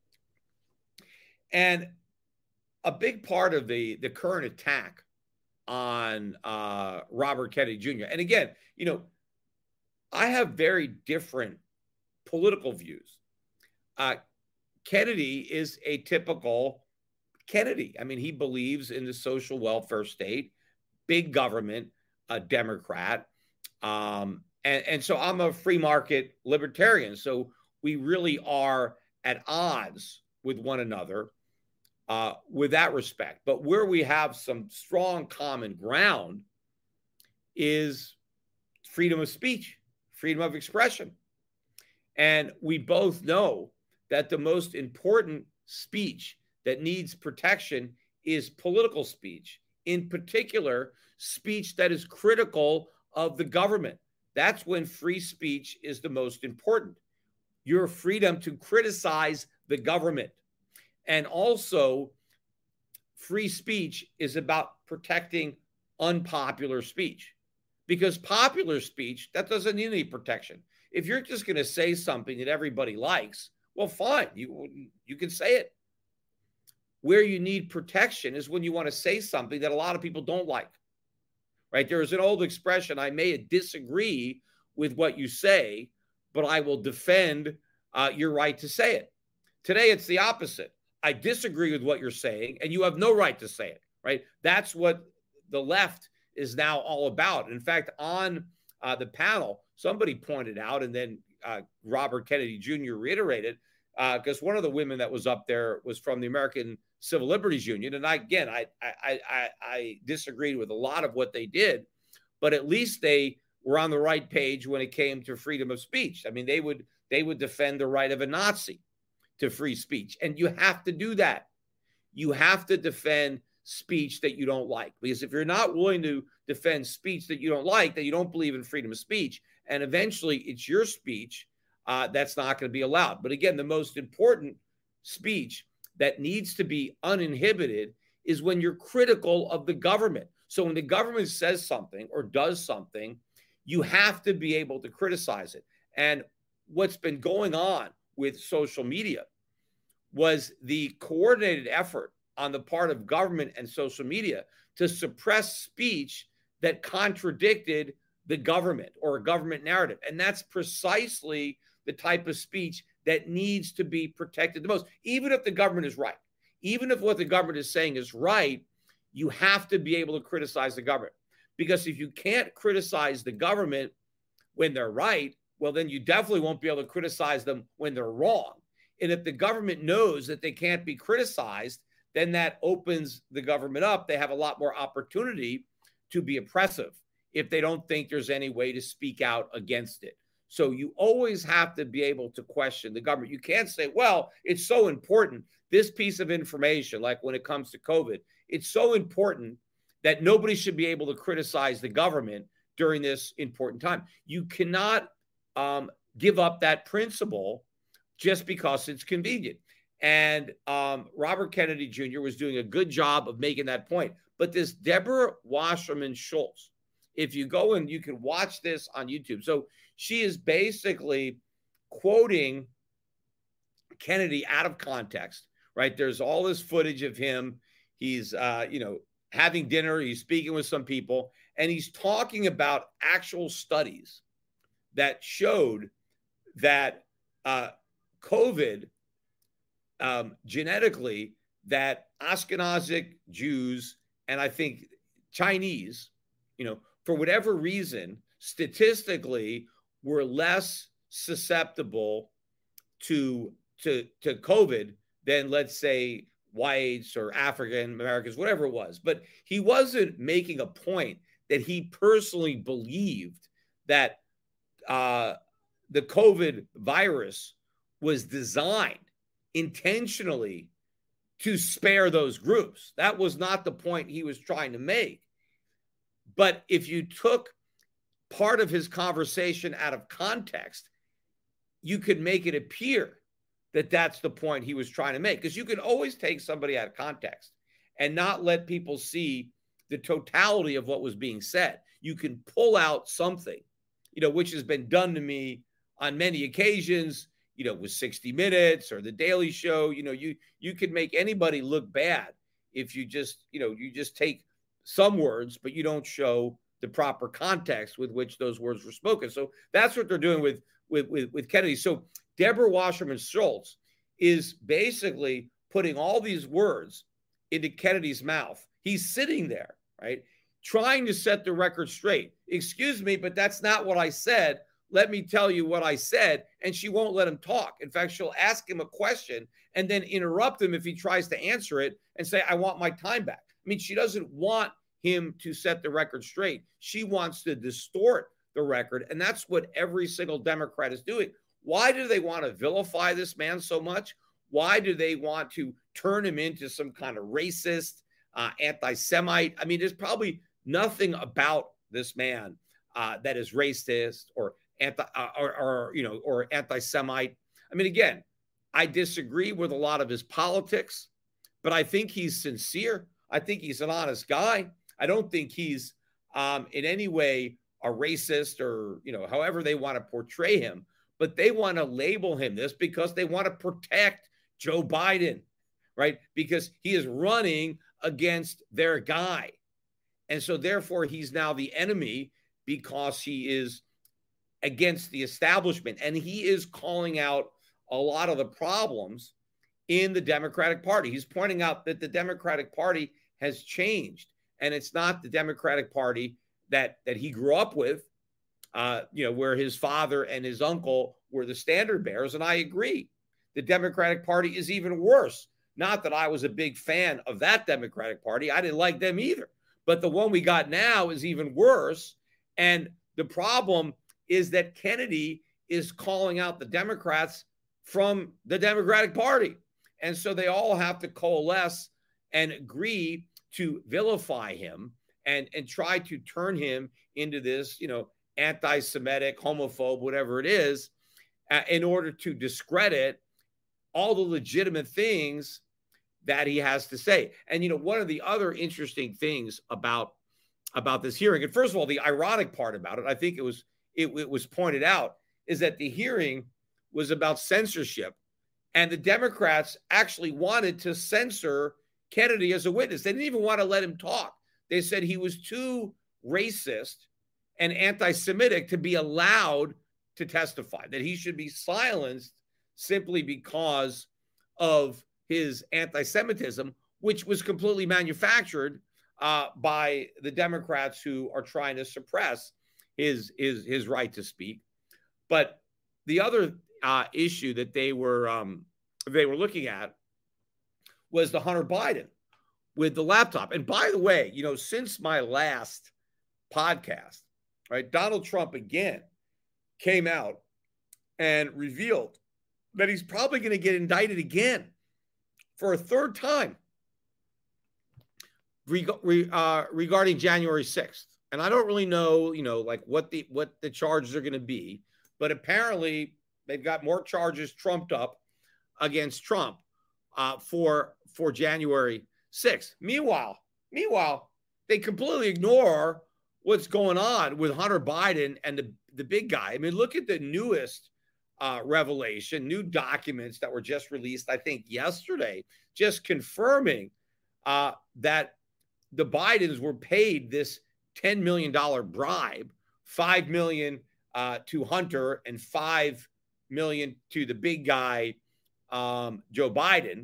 And a big part of the current attack on Robert Kennedy Jr. And again, I have very different political views. Kennedy is a typical Kennedy. I mean, he believes in the social welfare state, big government, a Democrat. And so I'm a free market libertarian. So we really are at odds with one another with that respect. But where we have some strong common ground is freedom of speech, freedom of expression. And we both know that the most important speech that needs protection is political speech, in particular, speech that is critical of the government. That's when free speech is the most important. Your freedom to criticize the government. And also, free speech is about protecting unpopular speech. Because popular speech, that doesn't need any protection. If you're just going to say something that everybody likes, well, fine, you can say it. Where you need protection is when you want to say something that a lot of people don't like, right? There is an old expression, I may disagree with what you say, but I will defend your right to say it. Today, it's the opposite. I disagree with what you're saying, and you have no right to say it, right? That's what the left is now all about. In fact, on the panel, somebody pointed out, and then Robert Kennedy Jr. reiterated, because one of the women that was up there was from the American Civil Liberties Union. And I disagreed with a lot of what they did, but at least they were on the right page when it came to freedom of speech. I mean, they would defend the right of a Nazi to free speech. And you have to do that. You have to defend speech that you don't like, because if you're not willing to defend speech that you don't like, then you don't believe in freedom of speech. And eventually it's your speech that's not going to be allowed. But again, the most important speech that needs to be uninhibited is when you're critical of the government. So when the government says something or does something, you have to be able to criticize it. And what's been going on with social media was the coordinated effort on the part of government and social media to suppress speech that contradicted the government or a government narrative. And that's precisely the type of speech that needs to be protected the most. Even if the government is right, even if what the government is saying is right, you have to be able to criticize the government. Because if you can't criticize the government when they're right, well, then you definitely won't be able to criticize them when they're wrong. And if the government knows that they can't be criticized, then that opens the government up. They have a lot more opportunity to be oppressive if they don't think there's any way to speak out against it. So you always have to be able to question the government. You can't say, well, it's so important, this piece of information, like when it comes to COVID, it's so important that nobody should be able to criticize the government during this important time. You cannot give up that principle just because it's convenient. And Robert Kennedy Jr. was doing a good job of making that point. But this Deborah Wasserman Schultz, if you go and you can watch this on YouTube. So she is basically quoting Kennedy out of context, right? There's all this footage of him. He's, having dinner. He's speaking with some people, and he's talking about actual studies that showed that COVID genetically, that Ashkenazic Jews and I think Chinese, for whatever reason, statistically, were less susceptible to COVID than, let's say, whites or African Americans, whatever it was. But he wasn't making a point that he personally believed that the COVID virus was designed intentionally to spare those groups. That was not the point he was trying to make. But if you took part of his conversation out of context, you could make it appear that that's the point he was trying to make. Because you can always take somebody out of context and not let people see the totality of what was being said. You can pull out something, which has been done to me on many occasions, with 60 Minutes or The Daily Show. You can make anybody look bad if you just take some words, but you don't show the proper context with which those words were spoken. So that's what they're doing with Kennedy. So Deborah Wasserman Schultz is basically putting all these words into Kennedy's mouth. He's sitting there, right, trying to set the record straight. Excuse me, but that's not what I said. Let me tell you what I said. And she won't let him talk. In fact, she'll ask him a question and then interrupt him if he tries to answer it and say, I want my time back. I mean, she doesn't want him to set the record straight. She wants to distort the record. And that's what every single Democrat is doing. Why do they want to vilify this man so much? Why do they want to turn him into some kind of racist, anti-Semite? I mean, there's probably nothing about this man that is racist or anti-Semite. I mean, again, I disagree with a lot of his politics, but I think he's sincere. I think he's an honest guy. I don't think he's in any way a racist or, however they want to portray him. But they want to label him this because they want to protect Joe Biden, right? Because he is running against their guy. And so therefore he's now the enemy because he is against the establishment. And he is calling out a lot of the problems in the Democratic Party. He's pointing out that the Democratic Party has changed, and it's not the Democratic Party that he grew up with, where his father and his uncle were the standard bearers. And I agree. The Democratic Party is even worse. Not that I was a big fan of that Democratic Party. I didn't like them either. But the one we got now is even worse. And the problem is that Kennedy is calling out the Democrats from the Democratic Party. And so they all have to coalesce and agree to vilify him and try to turn him into this, anti-Semitic, homophobe, whatever it is, in order to discredit all the legitimate things that he has to say. And, one of the other interesting things about this hearing, and first of all, the ironic part about it, I think it was pointed out, is that the hearing was about censorship. And the Democrats actually wanted to censor Kennedy as a witness. They didn't even want to let him talk. They said he was too racist and anti-Semitic to be allowed to testify, that he should be silenced simply because of his anti-Semitism, which was completely manufactured by the Democrats who are trying to suppress his right to speak. But the other issue that they were looking at was the Hunter Biden with the laptop. And by the way, since my last podcast, right, Donald Trump again came out and revealed that he's probably going to get indicted again for a third time regarding January 6th. And I don't really know, what the charges are going to be, but apparently they've got more charges trumped up against Trump for January 6th. Meanwhile, they completely ignore what's going on with Hunter Biden and the big guy. I mean, look at the newest revelation, new documents that were just released, I think yesterday, just confirming that the Bidens were paid this $10 million bribe, $5 million to Hunter and $5 million to the big guy, Joe Biden,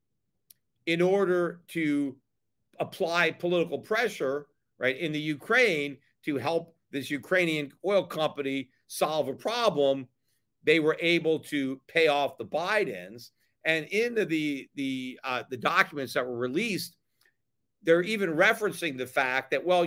in order to apply political pressure, right, in the Ukraine to help this Ukrainian oil company solve a problem. They were able to pay off the Bidens. And in the documents that were released, they're even referencing the fact that, well,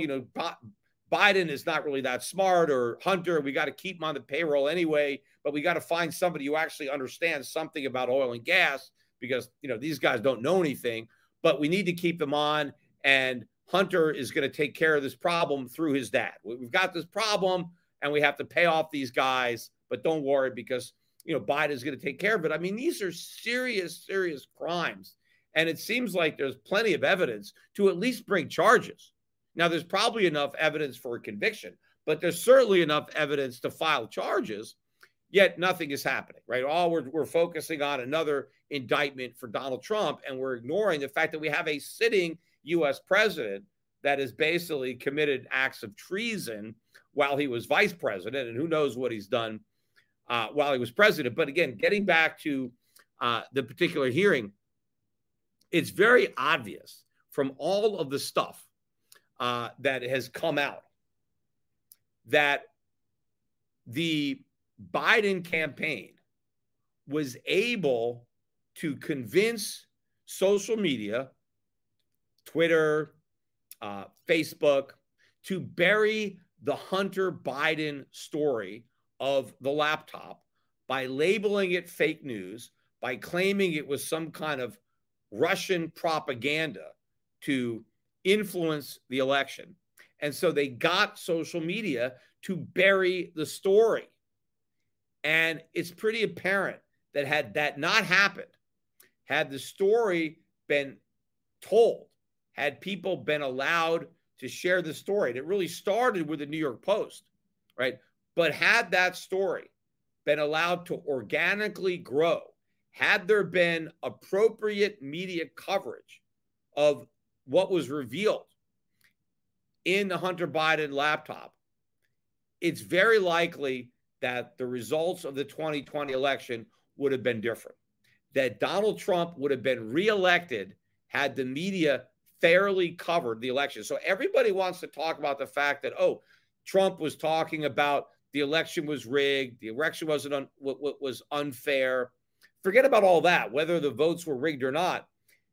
Biden is not really that smart, or Hunter, we got to keep him on the payroll anyway, but we got to find somebody who actually understands something about oil and gas, because, these guys don't know anything, but we need to keep them on. And Hunter is going to take care of this problem through his dad. We've got this problem and we have to pay off these guys, but don't worry, because, Biden is going to take care of it. I mean, these are serious, serious crimes. And it seems like there's plenty of evidence to at least bring charges. Now, there's probably enough evidence for a conviction, but there's certainly enough evidence to file charges, yet nothing is happening, right? All we're focusing on another indictment for Donald Trump, and we're ignoring the fact that we have a sitting U.S. president that has basically committed acts of treason while he was vice president, and who knows what he's done while he was president. But again, getting back to the particular hearing, it's very obvious from all of the stuff that has come out that the Biden campaign was able to convince social media, Twitter, Facebook, to bury the Hunter Biden story of the laptop by labeling it fake news, by claiming it was some kind of Russian propaganda to influence the election. And so they got social media to bury the story. And it's pretty apparent that had that not happened, had the story been told, had people been allowed to share the story, and it really started with the New York Post, right? But had that story been allowed to organically grow, had there been appropriate media coverage of what was revealed in the Hunter Biden laptop, it's very likely that the results of the 2020 election would have been different, that Donald Trump would have been reelected had the media fairly covered the election. So everybody wants to talk about the fact that, oh, Trump was talking about the election was rigged, the election was unfair. Forget about all that, whether the votes were rigged or not.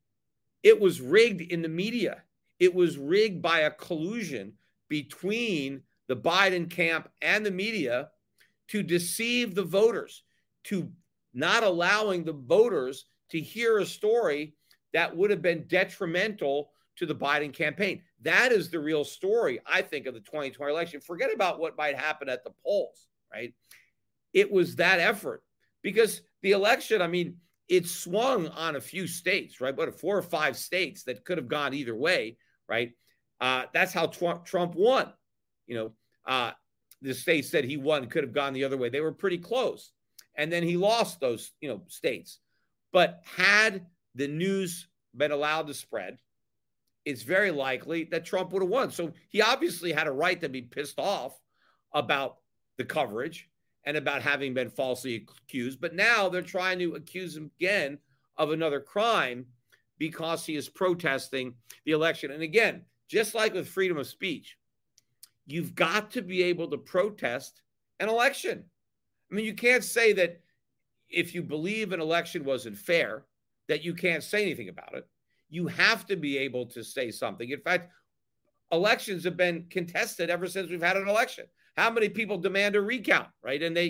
It was rigged in the media. It was rigged by a collusion between the Biden camp and the media to deceive the voters, to not allowing the voters to hear a story that would have been detrimental to the Biden campaign. That is the real story, I think, of the 2020 election. Forget about what might happen at the polls, right? It was that effort, because the election, I mean, it swung on a few states, right? But 4 or 5 states that could have gone either way, right? That's how Trump won. You know, the states that he won could have gone the other way. They were pretty close. And then he lost those, states. But had the news been allowed to spread, it's very likely that Trump would have won. So he obviously had a right to be pissed off about the coverage and about having been falsely accused. But now they're trying to accuse him again of another crime because he is protesting the election. And again, just like with freedom of speech, you've got to be able to protest an election. I mean, you can't say that if you believe an election wasn't fair, that you can't say anything about it. You have to be able to say something. In fact, elections have been contested ever since we've had an election. How many people demand a recount, right? And they,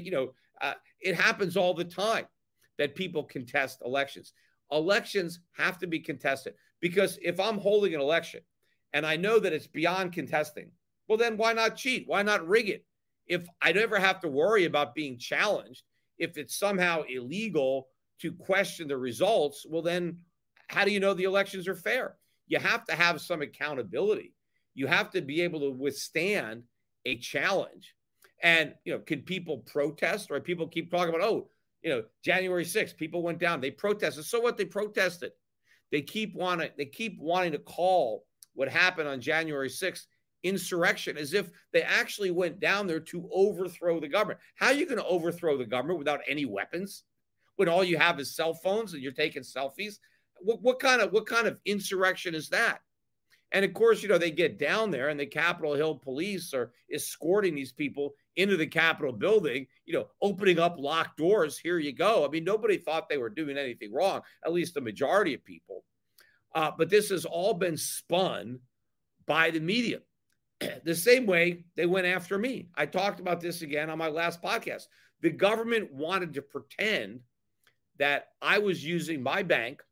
it happens all the time that people contest elections. Elections have to be contested, because if I'm holding an election and I know that it's beyond contesting, well, then why not cheat? Why not rig it? If I never have to worry about being challenged, if it's somehow illegal to question the results, well, then how do you know the elections are fair? You have to have some accountability. You have to be able to withstand a challenge. And, can people protest? Right? People keep talking about, January 6th, people went down, they protested. So what? They protested. They keep wanting to call what happened on January 6th insurrection, as if they actually went down there to overthrow the government. How are you going to overthrow the government without any weapons, when all you have is cell phones and you're taking selfies? What kind of insurrection is that? And of course, they get down there and the Capitol Hill police are escorting these people into the Capitol building, opening up locked doors. Here you go. I mean, nobody thought they were doing anything wrong, at least the majority of people. But this has all been spun by the media. The same way they went after me. I talked about this again on my last podcast. The government wanted to pretend that I was using my bank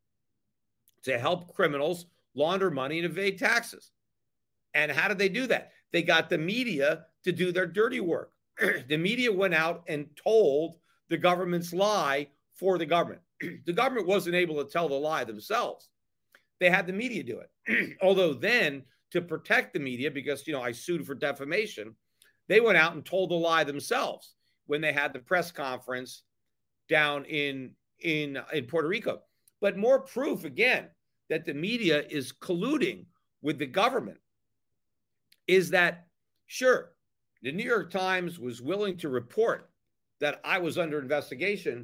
to help criminals launder money and evade taxes. And how did they do that? They got the media to do their dirty work. The media went out and told the government's lie for the government. The government wasn't able to tell the lie themselves. They had the media do it. Although then, to protect the media, because, I sued for defamation, they went out and told the lie themselves when they had the press conference down in Puerto Rico. But more proof, again, that the media is colluding with the government is that, sure, the New York Times was willing to report that I was under investigation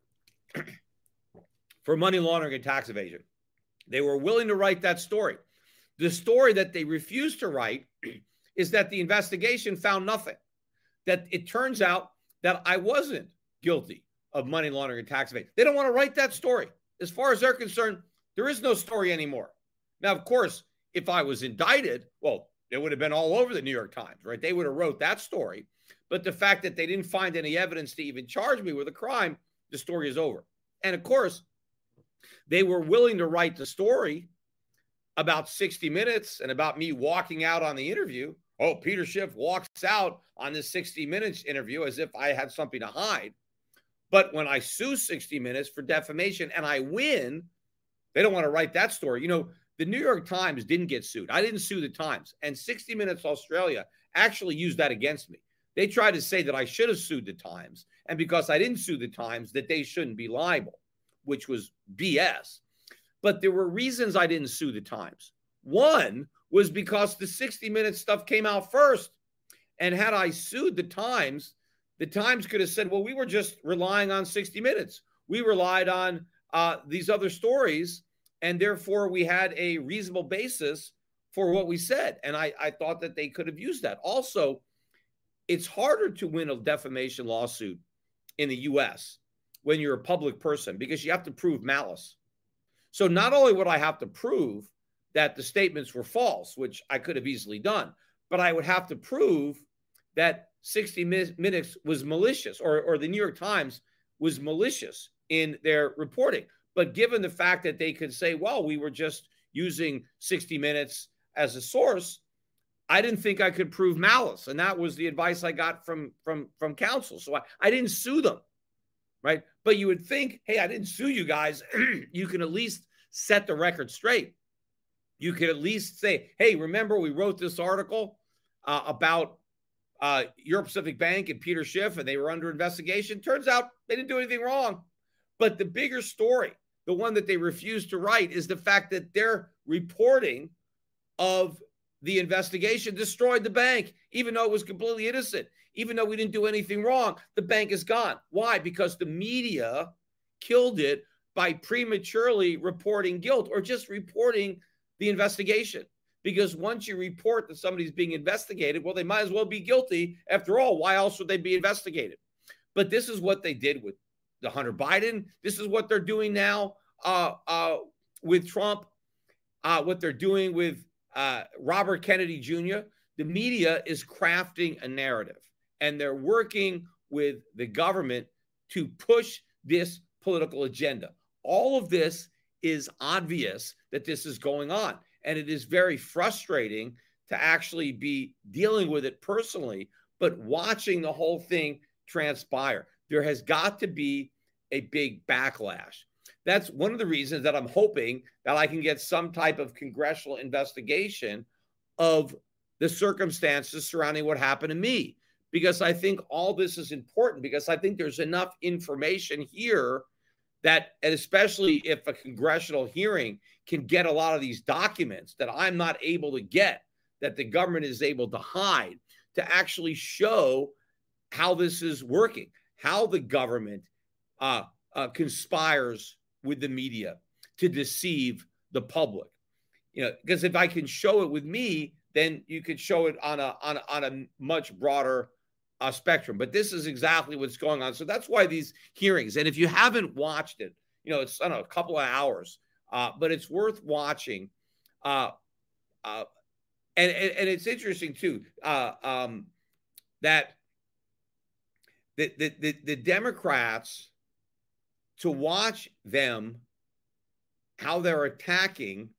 for money laundering and tax evasion. They were willing to write that story. The story that they refused to write is that the investigation found nothing, that it turns out that I wasn't guilty of money laundering and tax evasion. They don't want to write that story. As far as they're concerned, there is no story anymore. Now, of course, if I was indicted, well, it would have been all over the New York Times, right? They would have wrote that story. But the fact that they didn't find any evidence to even charge me with a crime, the story is over. And of course, they were willing to write the story about 60 Minutes and about me walking out on the interview. Oh, Peter Schiff walks out on this 60 Minutes interview as if I had something to hide. But when I sue 60 Minutes for defamation and I win, they don't want to write that story. The New York Times didn't get sued. I didn't sue the Times. And 60 Minutes Australia actually used that against me. They tried to say that I should have sued the Times. And because I didn't sue the Times, that they shouldn't be liable, which was BS. But there were reasons I didn't sue the Times. One was because the 60 Minutes stuff came out first. And had I sued the Times, the Times could have said, well, we were just relying on 60 Minutes. We relied on these other stories, and therefore we had a reasonable basis for what we said. And I thought that they could have used that. Also, it's harder to win a defamation lawsuit in the U.S. when you're a public person because you have to prove malice. So not only would I have to prove that the statements were false, which I could have easily done, but I would have to prove that 60 Minutes was malicious or the New York Times was malicious in their reporting. But given the fact that they could say, well, we were just using 60 Minutes as a source, I didn't think I could prove malice. And that was the advice I got from counsel. So I didn't sue them, right? But you would think, hey, I didn't sue you guys. You can at least set the record straight. You could at least say, hey, remember we wrote this article about Euro Pacific Bank and Peter Schiff, and they were under investigation. Turns out they didn't do anything wrong. But the bigger story, the one that they refused to write, is the fact that their reporting of the investigation destroyed the bank, even though it was completely innocent. Even though we didn't do anything wrong, the bank is gone. Why? Because the media killed it by prematurely reporting guilt or just reporting the investigation. Because once you report that somebody's being investigated, well, they might as well be guilty. After all, why else would they be investigated? But this is what they did with the Hunter Biden. This is what they're doing now with Trump, what they're doing with Robert Kennedy Jr. The media is crafting a narrative, and they're working with the government to push this political agenda. All of this is obvious that this is going on, and it is very frustrating to actually be dealing with it personally, but watching the whole thing transpire. There has got to be a big backlash. That's one of the reasons that I'm hoping that I can get some type of congressional investigation of the circumstances surrounding what happened to me, because I think all this is important, because I think there's enough information here that, and especially if a congressional hearing can get a lot of these documents that I'm not able to get, that the government is able to hide, to actually show how this is working, how the government conspires with the media to deceive the public. You know, because if I can show it with me, then you could show it on a much broader spectrum. But this is exactly what's going on. So that's why these hearings, and if you haven't watched it, you know, it's, I don't know, a couple of hours, but it's worth watching. And it's interesting too, that the Democrats, to watch them, how they're attacking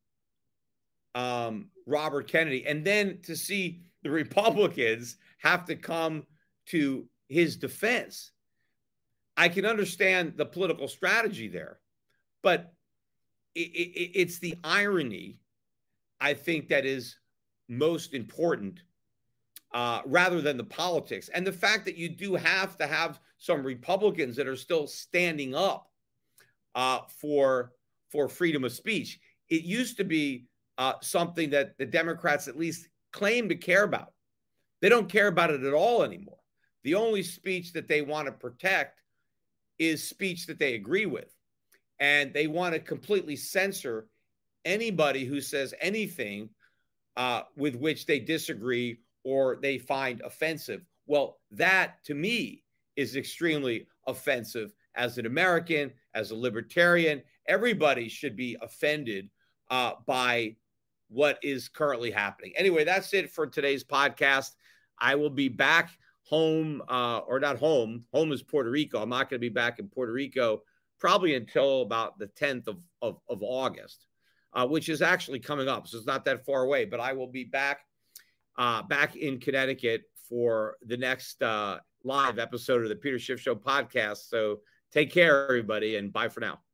Robert Kennedy, and then to see the Republicans have to come to his defense. I can understand the political strategy there, but it's the irony, I think, that is most important rather than the politics. And the fact that you do have to have some Republicans that are still standing up for freedom of speech. It used to be something that the Democrats at least claim to care about. They don't care about it at all anymore. The only speech that they want to protect is speech that they agree with. And they want to completely censor anybody who says anything with which they disagree or they find offensive. Well, that to me is extremely offensive. As an American, as a libertarian, everybody should be offended by what is currently happening. Anyway, that's it for today's podcast. I will be back home, or not home. Home is Puerto Rico. I'm not going to be back in Puerto Rico probably until about the 10th of August, which is actually coming up. So it's not that far away, but I will be back in Connecticut for the next live episode of the Peter Schiff Show podcast. So take care, everybody, and bye for now.